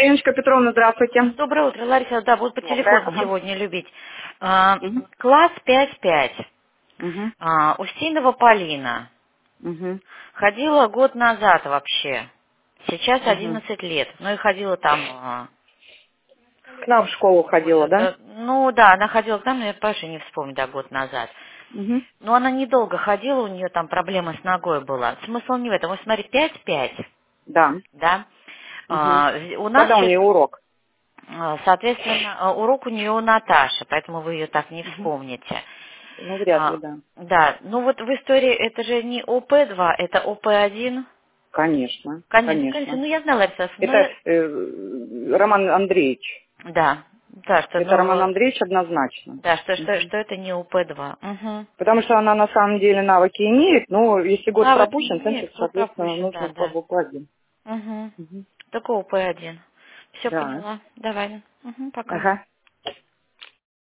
Леночка Петровна, здравствуйте. Доброе утро, Лариса. Да, буду по Доброе. телефону Ага. сегодня любить. Угу. Класс 5-5. Угу. Устинова Полина. Угу. Ходила год назад вообще. Сейчас Угу. 11 лет. Ну и ходила там... К нам в школу ходила, да? ну да, она ходила к нам, но я, конечно, не вспомню, да, год назад. Угу. Но она недолго ходила, у нее там проблема с ногой была. Смысл не в этом. Вот смотри, 5-5, Да. да? Угу. У нас Когда у сейчас... нее урок? Соответственно, урок у нее у Наташи, поэтому вы ее так не Угу. вспомните. Ну, вряд ли, да. Да, ну вот в истории это же не ОП-2, это ОП-1. Конечно, Конечно, конечно, конечно. ну я знала, Александр, ну Это Роман Андреевич. да, да, что, Это Роман ну, Андреевич однозначно. да, что, что, Угу. что это не ОП-2. Угу. Потому что она на самом деле навыки имеет, но если год Навыки пропущен, имеет, значит, год соответственно, пропущен, нужно да, по да. букве 1. Угу. Угу. Только ОП-1. Все Да. поняла. Давай. Угу, пока. Ага.